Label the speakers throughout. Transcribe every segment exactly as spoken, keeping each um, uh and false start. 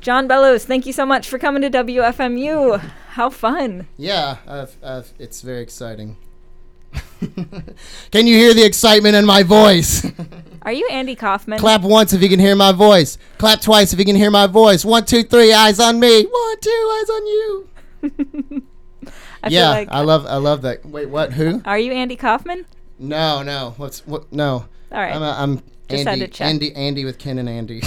Speaker 1: John Bellows, thank you so much for coming to W F M U. How fun.
Speaker 2: Yeah, I've, I've, it's very exciting. Can you hear the excitement in my voice?
Speaker 1: Are you Andy Kaufman?
Speaker 2: Clap once if you can hear my voice. Clap twice if you can hear my voice. One, two, three, eyes on me. One, two, eyes on you.
Speaker 1: I
Speaker 2: yeah,
Speaker 1: feel like,
Speaker 2: I love I love that. Wait, what? Who?
Speaker 1: Are you Andy Kaufman?
Speaker 2: No, no. What's what? No.
Speaker 1: All right.
Speaker 2: I'm, a, I'm
Speaker 1: Just
Speaker 2: Andy,
Speaker 1: had to check.
Speaker 2: Andy, Andy with Ken and Andy.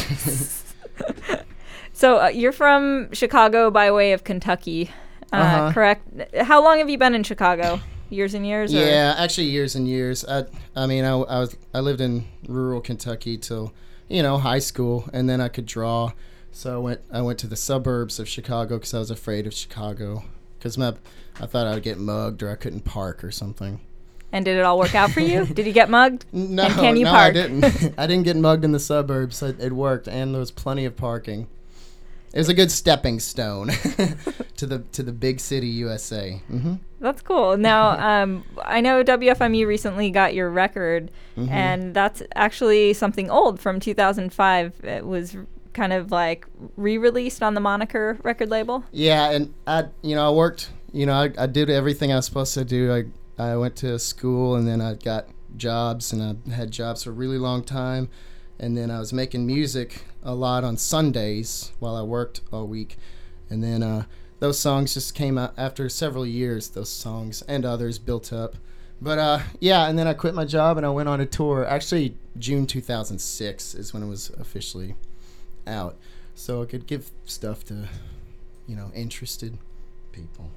Speaker 1: So uh, you're from Chicago by way of Kentucky, uh,
Speaker 2: Uh-huh.
Speaker 1: correct? How long have you been in Chicago? Years and years? Or?
Speaker 2: Yeah, actually years and years. I I mean, I, I was I lived in rural Kentucky till, you know, high school, and then I could draw. So I went I went to the suburbs of Chicago because I was afraid of Chicago because my I thought I would get mugged or I couldn't park or something.
Speaker 1: And did it all work out for you? Did you get mugged?
Speaker 2: No,
Speaker 1: and can you
Speaker 2: no,
Speaker 1: park?
Speaker 2: I didn't. I didn't get mugged in the suburbs. It, it worked, and there was plenty of parking. It was a good stepping stone to the to the big city U S A. Mm-hmm.
Speaker 1: That's cool. Now, um, I know W F M U recently got your record,
Speaker 2: Mm-hmm.
Speaker 1: and that's actually something old from two thousand five. It was kind of like re-released on the Moniker record label.
Speaker 2: Yeah, and I, you know, I worked. You know, I, I did everything I was supposed to do. I I went to school, and then I got jobs, and I had jobs for a really long time, and then I was making music a lot on Sundays while I worked all week, and then uh, those songs just came out after several years. Those songs and others built up, but uh, yeah, and then I quit my job and I went on a tour. Actually, June two thousand six is when it was officially out, so I could give stuff to, you know, interested people.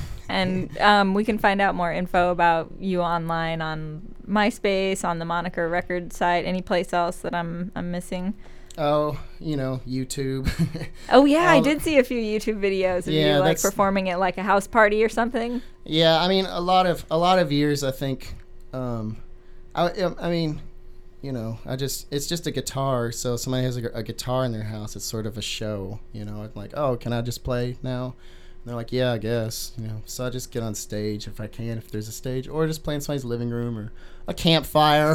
Speaker 1: And um, we can find out more info about you online on MySpace, on the Moniker record site, any place else that I'm I'm missing.
Speaker 2: Oh, you know, YouTube.
Speaker 1: Oh yeah, I
Speaker 2: All-
Speaker 1: did see a few YouTube videos of
Speaker 2: Yeah,
Speaker 1: you like
Speaker 2: that's-
Speaker 1: performing at like a house party or something.
Speaker 2: Yeah, I mean, a lot of a lot of years, I think. Um, I I mean, you know, I just it's just a guitar. So if somebody has a, a guitar in their house, it's sort of a show. You know, I'm like, oh, can I just play now? And they're like, yeah, I guess. You know, so I just get on stage if I can, if there's a stage, or just play in somebody's living room or a campfire,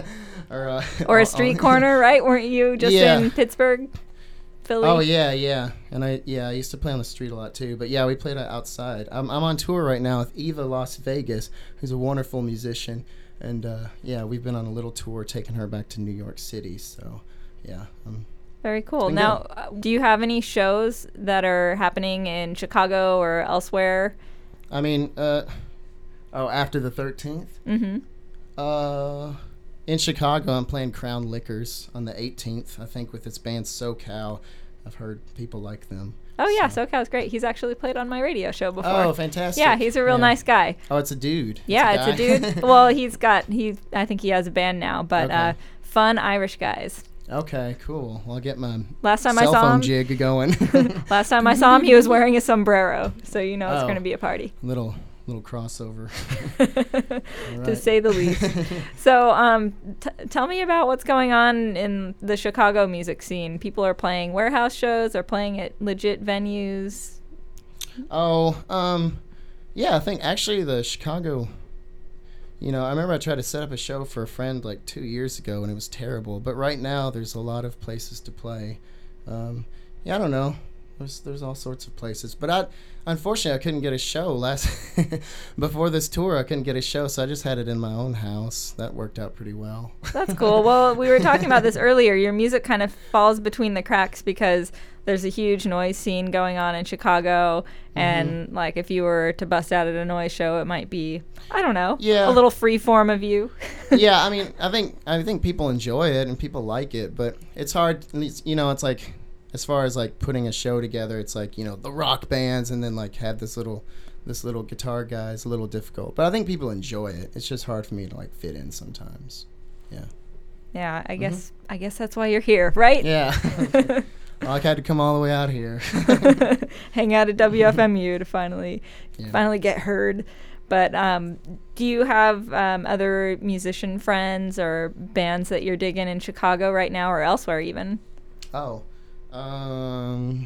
Speaker 2: or uh,
Speaker 1: Or a street corner, right? Weren't you just
Speaker 2: Yeah.
Speaker 1: in Pittsburgh, Philly?
Speaker 2: Oh yeah, yeah, and I yeah I used to play on the street a lot too. But yeah, we played outside. I'm I'm on tour right now with Eva Las Vegas, who's a wonderful musician, and uh, yeah, we've been on a little tour taking her back to New York City. So yeah, um,
Speaker 1: Very cool.
Speaker 2: been
Speaker 1: Now, uh, do you have any shows that are happening in Chicago or elsewhere?
Speaker 2: I mean, uh, oh, after the thirteenth,
Speaker 1: Mm-hmm.
Speaker 2: uh, in Chicago, I'm playing Crown Liquors on the eighteenth. I think with its band SoCal. I've heard people like them.
Speaker 1: Oh yeah,
Speaker 2: So-
Speaker 1: SoCal's great. He's actually played on my radio show before.
Speaker 2: Oh, fantastic!
Speaker 1: yeah, he's a real
Speaker 2: Yeah.
Speaker 1: nice guy.
Speaker 2: Oh, it's a dude.
Speaker 1: Yeah, it's a
Speaker 2: guy?
Speaker 1: dude. Well, he's got he. I think he has a band now, but
Speaker 2: Okay.
Speaker 1: uh, fun Irish guys.
Speaker 2: Okay, cool. Well, I'll get my
Speaker 1: Last time I
Speaker 2: cell
Speaker 1: saw
Speaker 2: phone
Speaker 1: him,
Speaker 2: jig going.
Speaker 1: last time I saw him, he was wearing a sombrero, so you know it's
Speaker 2: Oh.
Speaker 1: going to be a party,
Speaker 2: little little crossover.
Speaker 1: to
Speaker 2: Right.
Speaker 1: say the least. So, um, t- tell me about what's going on in the Chicago music scene. People are playing warehouse shows, are playing at legit venues.
Speaker 2: Oh, um, yeah. I think actually the Chicago. You know, I remember I tried to set up a show for a friend like two years ago, and it was terrible. But right now, there's a lot of places to play. Um, yeah, I don't know. There's there's all sorts of places, but I unfortunately I couldn't get a show last before this tour. I couldn't get a show, so I just had it in my own house. That worked out pretty well.
Speaker 1: That's cool. Well, we were talking about this earlier. Your music kind of falls between the cracks because there's a huge noise scene going on in Chicago, and like if you were to bust out at a noise show, it might be, I don't know,
Speaker 2: Yeah.
Speaker 1: a little free form of you.
Speaker 2: Yeah, I mean, I think I think people enjoy it and people like it, but it's hard. You know, it's like as far as like putting a show together, it's like, you know, the rock bands and then like have this little this little guitar guy is a little difficult. But I think people enjoy it. It's just hard for me to like fit in sometimes. Yeah.
Speaker 1: Yeah, I guess I guess that's why you're here, right?
Speaker 2: Yeah. Well, I had to come all the way out here.
Speaker 1: Hang out at W F M U to finally
Speaker 2: Yeah.
Speaker 1: finally get heard. But um, do you have um, other musician friends or bands that you're digging in Chicago right now or elsewhere even?
Speaker 2: Oh. Um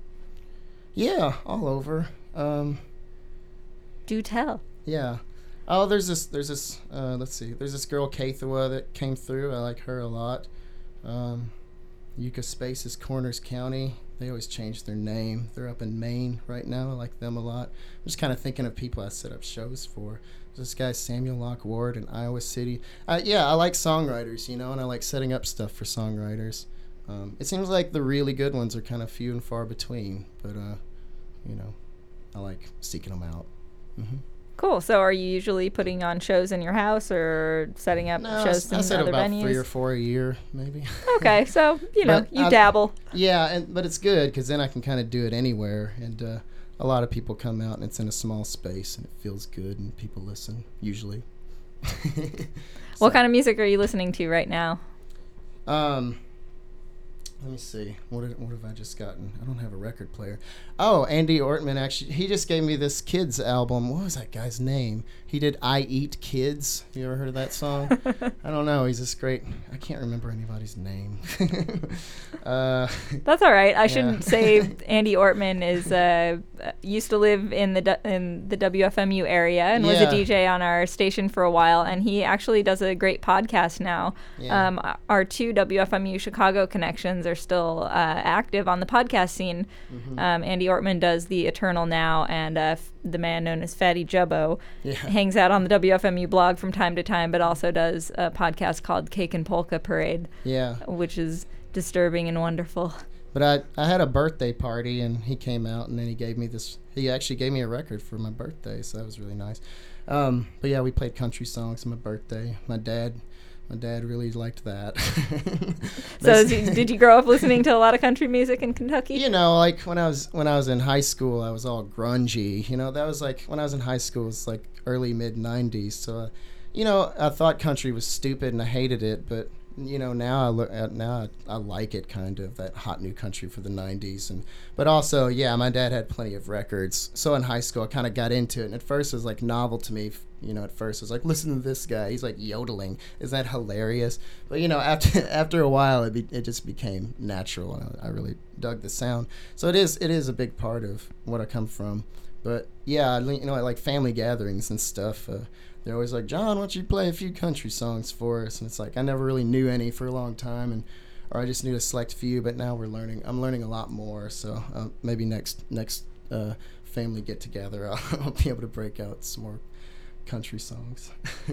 Speaker 2: Yeah, all over. Um
Speaker 1: Do tell.
Speaker 2: Yeah. Oh, there's this, there's this, uh, let's see, there's this girl, Kaithua, that came through. I like her a lot. Um, Yucca Spaces, Corners County. they always change their name. They're up in Maine right now. I like them a lot. I'm just kind of thinking of people I set up shows for. This guy Samuel Locke Ward in Iowa City. Uh, yeah, I like songwriters, you know, and I like setting up stuff for songwriters. Um, it seems like the really good ones are kind of few and far between, but uh, you know, I like seeking them out. Mm-hmm.
Speaker 1: Cool. So are you usually putting on shows in your house or setting up
Speaker 2: no,
Speaker 1: shows
Speaker 2: I, I
Speaker 1: in
Speaker 2: set
Speaker 1: other
Speaker 2: about
Speaker 1: venues?
Speaker 2: three or four a year, maybe.
Speaker 1: Okay, so you know
Speaker 2: But
Speaker 1: you
Speaker 2: I-
Speaker 1: dabble.
Speaker 2: Yeah, and but it's good because then I can kind of do it anywhere, and uh, a lot of people come out, and it's in a small space, and it feels good, and people listen usually.
Speaker 1: What kind of music are you listening to right now?
Speaker 2: Um, let me see. What did, what have I just gotten? I don't have a record player. Oh, Andy Ortman actually. He just gave me this Kids album. What was that guy's name? He did "I Eat Kids." You ever heard of that song? I don't know. He's just great. I can't remember anybody's name. uh,
Speaker 1: That's all right. I
Speaker 2: Yeah.
Speaker 1: shouldn't say Andy Ortman is uh, used to live in the du- in the W F M U area and was
Speaker 2: Yeah.
Speaker 1: a D J on our station for a while, and he actually does a great podcast now.
Speaker 2: Yeah.
Speaker 1: Um, our two W F M U Chicago connections are still uh, active on the podcast scene.
Speaker 2: Mm-hmm.
Speaker 1: Um, Andy Ortman does the Eternal Now, and uh, f- the man known as Fatty Jubbo
Speaker 2: yeah.
Speaker 1: hangs out on the W F M U blog from time to time, but also does a podcast called Cake and Polka Parade,
Speaker 2: Yeah.
Speaker 1: which is disturbing and wonderful.
Speaker 2: But I, I had a birthday party, and he came out, and then he gave me this. He actually gave me a record for my birthday, so that was really nice. Um, but yeah, we played country songs on my birthday. My dad, my dad really liked that.
Speaker 1: So is you- did you grow up listening to a lot of country music in Kentucky?
Speaker 2: You know, like when I was when I was in high school, I was all grungy. You know, that was like when I was in high school, it was like early mid nineties. So, uh, you know, I thought country was stupid and I hated it, but you know, now I look at now I, I like it kind of, that hot new country for the nineties. And but also, yeah, my dad had plenty of records. So in high school, I kind of got into it. And at first, it was like novel to me. You know, at first, it was like, listen to this guy. He's like yodeling. Isn't that hilarious? But you know, after after a while, it be, it just became natural, and I, I really dug the sound. So it is it is a big part of what I come from. But yeah, you know, at like family gatherings and stuff. Uh, They're always like, John, why don't you play a few country songs for us? And it's like, I never really knew any for a long time, and or I just knew a select few. But now we're learning. I'm learning a lot more. So uh, maybe next next uh, family get together, I'll, I'll be able to break out some more country songs.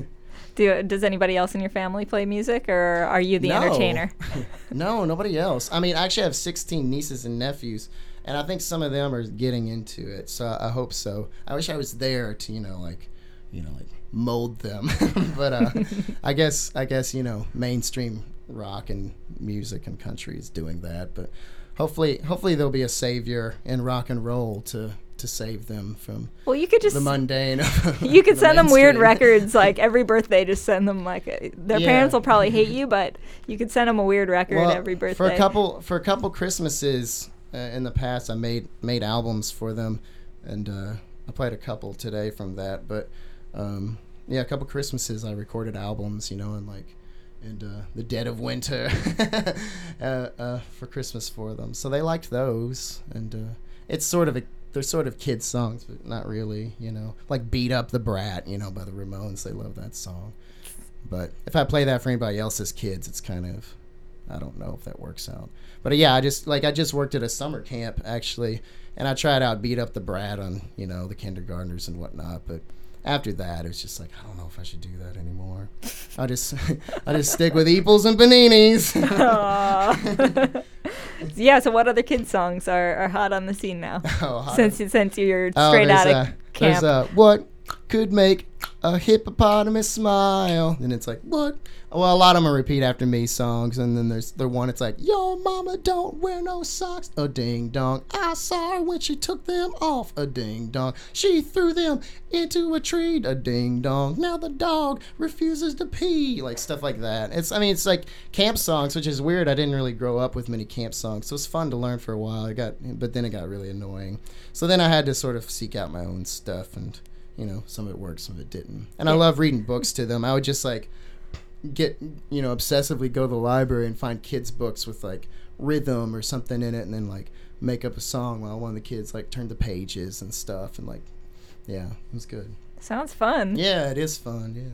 Speaker 1: Do does anybody else in your family play music, or are you the
Speaker 2: No.
Speaker 1: entertainer?
Speaker 2: No, nobody else. I mean, I actually have sixteen nieces and nephews, and I think some of them are getting into it. So I, I hope so. I wish I was there to, you know, like, you know, like mold them. But uh, I guess, I guess, you know, mainstream rock and music and country is doing that. But hopefully, hopefully there'll be a savior in rock and roll to to save them from
Speaker 1: Well, you could just
Speaker 2: the mundane.
Speaker 1: you could
Speaker 2: the
Speaker 1: send them weird
Speaker 2: mainstream.
Speaker 1: records like every birthday. Just send them like a, their
Speaker 2: Yeah.
Speaker 1: parents will probably hate you, but you could send them a weird record
Speaker 2: Well,
Speaker 1: every birthday.
Speaker 2: For a couple for a couple Christmases uh, in the past, I made made albums for them, and uh, I played a couple today from that. But um, yeah, a couple Christmases I recorded albums, you know, and like and uh, the dead of winter uh, uh, for Christmas for them. So they liked those, and uh, it's sort of a they're sort of kids songs, but not really, you know, like "Beat Up the Brat," you know, by the Ramones. They love that song. But if I play that for anybody else's kids, it's kind of, I don't know if that works out. But uh, yeah, I just like I just worked at a summer camp actually, and I tried out "Beat Up the Brat" on, you know, the kindergartners and whatnot. But after that, it was just like, I don't know if I should do that anymore. I just I just stick with Eeples and Paninis.
Speaker 1: Aw. Yeah. So, what other kids' songs are, are hot on the scene now?
Speaker 2: Oh, hot.
Speaker 1: Since since you're
Speaker 2: Oh,
Speaker 1: straight
Speaker 2: there's
Speaker 1: out of
Speaker 2: a-
Speaker 1: camp.
Speaker 2: There's a, what could make a hippopotamus smile? And it's like, what? Well, a lot of them are repeat after me songs. And then there's the one, it's like, your mama don't wear no socks. A ding dong. I saw her when she took them off. A ding dong. She threw them into a tree. A ding dong. Now the dog refuses to pee. Like stuff like that. It's, I mean, it's like camp songs, which is weird. I didn't really grow up with many camp songs. So it's fun to learn for a while. It got, but then it got really annoying. So then I had to sort of seek out my own stuff, and you know, some of it worked, some of it didn't. And I love reading books to them. I would just like get, you know, obsessively go to the library and find kids' books with like rhythm or something in it, and then like make up a song while one of the kids like turned the pages and stuff, and like, yeah, it was good.
Speaker 1: Sounds fun.
Speaker 2: Yeah, it is fun. Yeah.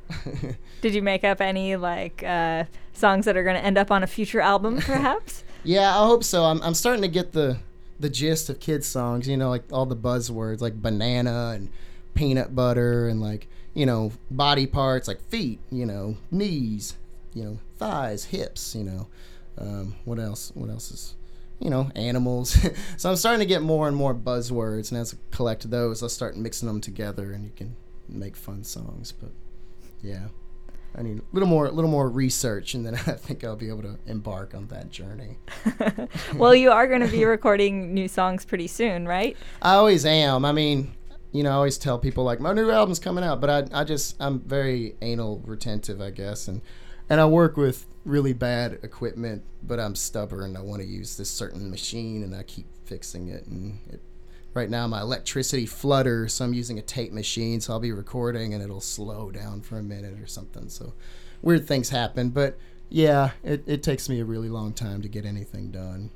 Speaker 1: Did you make up any like uh, songs that are going to end up on a future album, perhaps?
Speaker 2: Yeah, I hope so. I'm I'm starting to get the the gist of kids songs. You know, like all the buzzwords like banana and peanut butter and like you know body parts like feet. You know, knees. You know, thighs, hips. You know, um, what else? What else is you know animals? So I'm starting to get more and more buzzwords, and as I collect those, I'll start mixing them together, and you can make fun songs. But yeah. I need a little more, a little more research, and then I think I'll be able to embark on that journey.
Speaker 1: Well, you are going to be recording new songs pretty soon, right?
Speaker 2: I always am. I mean, you know, I always tell people like my new album's coming out, but I, I just, I'm very anal retentive, I guess, and and I work with really bad equipment, but I'm stubborn. I want to use this certain machine, and I keep fixing it, and it. Right now my electricity flutters, so I'm using a tape machine, so I'll be recording and it'll slow down for a minute or something. So weird things happen, but yeah, it, it takes me a really long time to get anything done.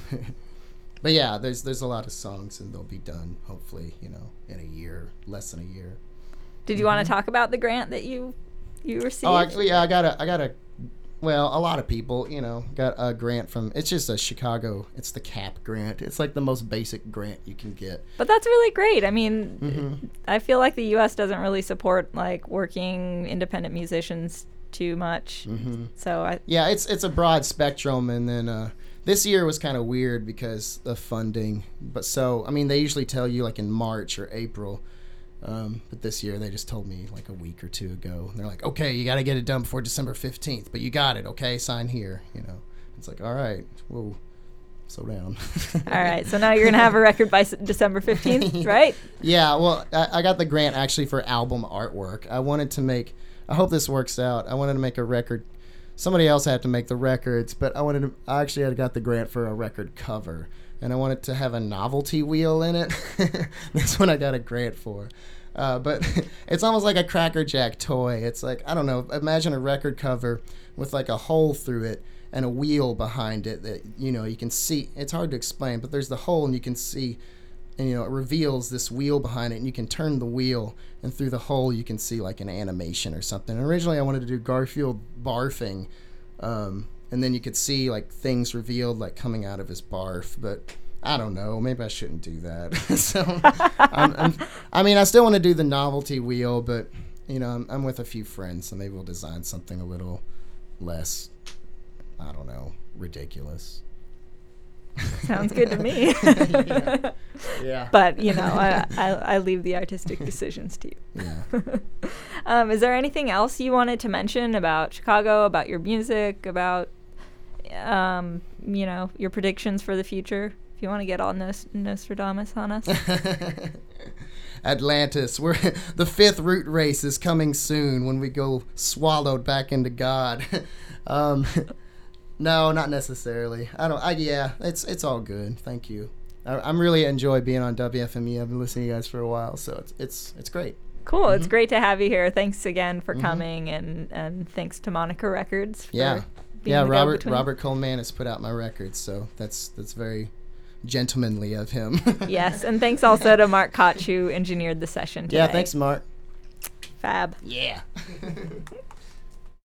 Speaker 2: But yeah, there's there's a lot of songs, and they'll be done hopefully, you know, in a year, less than a year.
Speaker 1: Did you mm-hmm. want to talk about the grant that you you received?
Speaker 2: Oh, I, yeah, I got a I got a Well, a lot of people, you know, got a grant from, it's just a Chicago, it's the C A P grant. It's like the most basic grant you can get.
Speaker 1: But that's really great. I mean,
Speaker 2: mm-hmm.
Speaker 1: I feel like the U S doesn't really support, like, working independent musicians too much.
Speaker 2: Mm-hmm.
Speaker 1: So I...
Speaker 2: Yeah, it's it's a broad spectrum, and then uh, this year was kind of weird because of funding. But so, I mean, they usually tell you, like, in March or April. Um, but this year they just told me like a week or two ago. And they're like, okay, you got to get it done before December fifteenth, but you got it, okay? Sign here, you know. It's like, all right, whoa, slow down.
Speaker 1: All right, so now you're going to have a record by S- December fifteenth, right?
Speaker 2: Yeah, well, I, I got the grant actually for album artwork. I wanted to make, I hope this works out, I wanted to make a record. Somebody else had to make the records, but I wanted to, I actually had got the grant for a record cover. And I wanted to have a novelty wheel in it. That's what I got a grant for. Uh, but it's almost like a Cracker Jack toy. It's like, I don't know, imagine a record cover with like a hole through it and a wheel behind it that, you know, you can see. It's hard to explain, but there's the hole and you can see, and, you know, it reveals this wheel behind it, and you can turn the wheel, and through the hole you can see like an animation or something. And originally I wanted to do Garfield barfing, um, and then you could see like things revealed like coming out of his barf, but I don't know, maybe I shouldn't do that. So I'm, I'm, I mean, I still want to do the novelty wheel, but you know, I'm, I'm with a few friends, so maybe we'll design something a little less, I don't know, ridiculous.
Speaker 1: Sounds good to me.
Speaker 2: yeah. yeah.
Speaker 1: But, you know, I, I, I leave the artistic decisions to you.
Speaker 2: Yeah.
Speaker 1: um, is there anything else you wanted to mention about Chicago, about your music, about, um, you know, your predictions for the future? If you want to get all Nos- Nostradamus on us.
Speaker 2: Atlantis. We're the fifth root race is coming soon when we go swallowed back into God. um, no, not necessarily. I don't. I, yeah, it's it's all good. Thank you. I, I'm really enjoy being on W F M E. I've been listening to you guys for a while, so it's it's it's great.
Speaker 1: Cool.
Speaker 2: Mm-hmm.
Speaker 1: It's great to have you here. Thanks again for
Speaker 2: mm-hmm.
Speaker 1: coming, and and thanks to Monica Records. For
Speaker 2: yeah.
Speaker 1: being
Speaker 2: Yeah.
Speaker 1: the
Speaker 2: Robert
Speaker 1: go-between.
Speaker 2: Robert Coleman has put out my records, so that's that's very gentlemanly of him.
Speaker 1: Yes, and thanks also to Mark Koch, who engineered the session today.
Speaker 2: Yeah, thanks, Mark.
Speaker 1: Fab.
Speaker 2: Yeah.